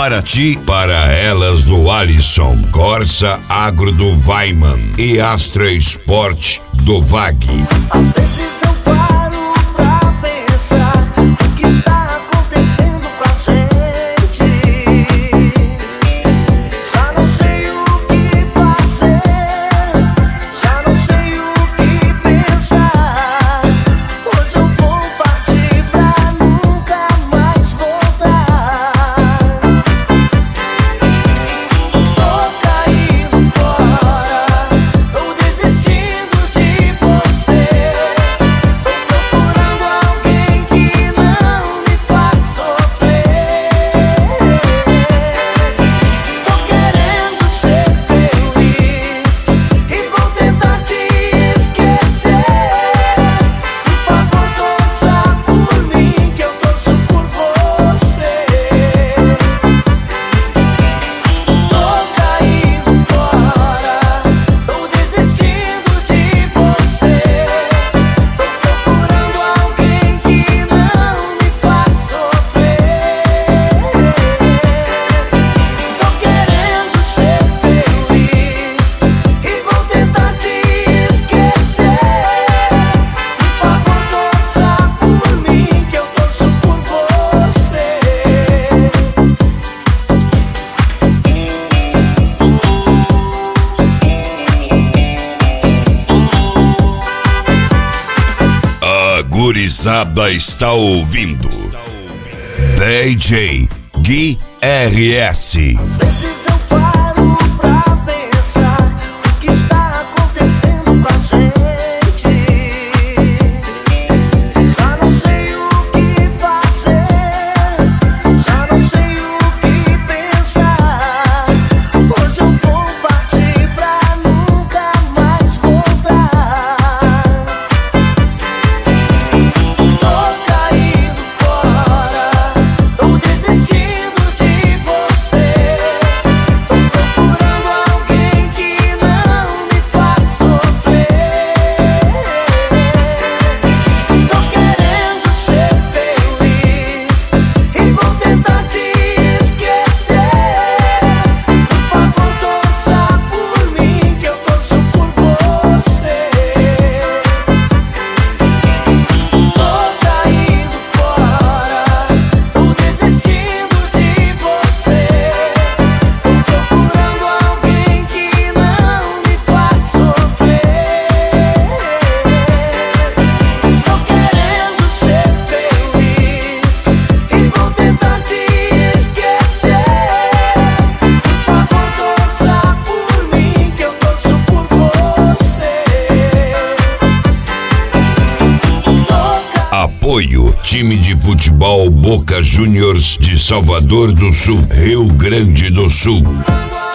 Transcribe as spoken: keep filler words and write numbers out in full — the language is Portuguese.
para ti, para elas do Alisson, Corsa Agro do Weiman e Astra Sport do Vag. Às vezes eu paro pra pensar o que está acontecendo com a gente. Já não sei o que fazer, já não sei o que pensar. Hoje eu vou partir pra nunca mais voltar. Tô caindo fora, tô desistindo de você. Tô procurando alguém que não me faz sofrer. Tô querendo ser feliz e vou tentar te esquecer. Por favor, torça por mim que eu torço por você. Tô caindo fora, tô desistindo de você. Tô procurando alguém que não me faz sofrer. Tô querendo ser feliz e vou tentar te esquecer. Por favor, torça por mim que eu torço por você. A gurizada está ouvindo D J Gui R S. Às vezes eu paro pra pensar o que está acontecendo com a gente. Já não sei o que fazer, já não sei o que pensar. Hoje eu vou partir pra nunca mais voltar. Tô caindo fora, tô desistindo de você. Tô procurando alguém que não me faz sofrer. Tô querendo ser feliz e vou tentar te esquecer. Por favor, torça por mim que eu torço por você. Tô caindo fora, tô desistindo de você. Tô procurando alguém que não me faz sofrer. Tô querendo ser feliz e vou tentar te esquecer. Por favor, torça por mim que eu torço por você. Apoio time de futebol Boca Juniors de Salvador do Sul, Rio Grande do Sul. Tô